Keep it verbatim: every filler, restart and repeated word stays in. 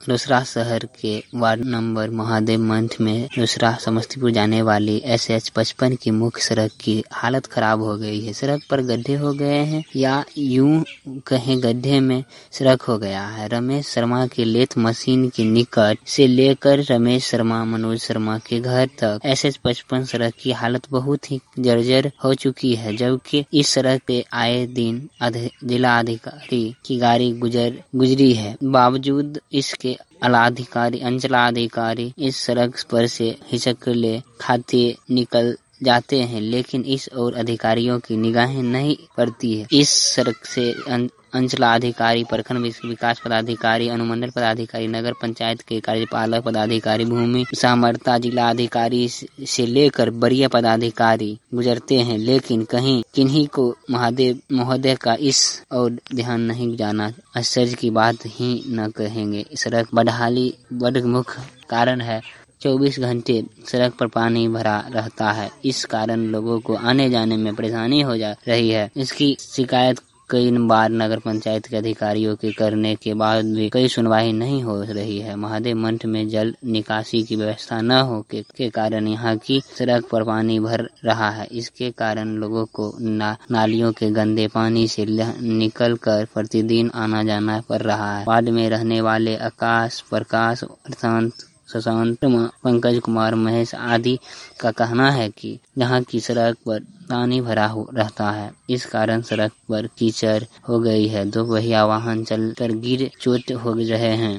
रोसड़ा शहर के ward number Mahadev month में रोसड़ा समस्तीपुर जाने वाली एस एच पचपन की मुख्य सड़क की हालत खराब हो गई है। सड़क पर गड्ढे हो गए हैं या यूं कहें गड्ढे में सड़क हो गया है। रमेश शर्मा के लेथ मशीन के निकट से लेकर रमेश शर्मा मनोज शर्मा के घर तक एस एच पचपन सड़क की हालत बहुत ही जर्जर हो चुकी है, जबकि इस सड़क पे आए दिन जिला अधिकारी की गाड़ी गुजर गुजरी है। बावजूद इसके आलाधिकारी अंचलाधिकारी इस सड़क पर से हिचकले खाते निकल जाते हैं, लेकिन इस और अधिकारियों की निगाहें नहीं पड़ती है। इस सड़क से अंचलाधिकारी, प्रखंड विकास पदाधिकारी, अनुमंडल पदाधिकारी, नगर पंचायत के कार्यपालक पदाधिकारी, भूमि सामर्थ्य जिला अधिकारी से लेकर वरीय पदाधिकारी गुजरते हैं, लेकिन कहीं किन्हीं को महादेव महोदय का इस और ध्यान नहीं जाना। आश्चर्य की बात ही न कहेंगे। सड़क बदहाली बड़ मुख्य कारण है। चौबीस घंटे सड़क पर पानी भरा रहता है। इस कारण लोगों को आने जाने में परेशानी हो जा रही है। इसकी शिकायत कई बार नगर पंचायत के अधिकारियों के करने के बाद भी कई सुनवाई नहीं हो रही है। महादेव मंठ में जल निकासी की व्यवस्था न हो के, के कारण यहाँ की सड़क पर पानी भर रहा है। इसके कारण लोगों को ना, नालियों के गंदे पानी से निकल कर प्रतिदिन आना जाना पड़ रहा है। वार्ड में रहने वाले आकाश, प्रकाश, प्रशांत, शशांत, पंकज कुमार, महेश आदि का कहना है कि यहाँ की सड़क पर पानी भरा हो रहता है। इस कारण सड़क पर कीचड़ हो गई है। दो पहिया वाहन चलकर गिर चोट हो रहे हैं।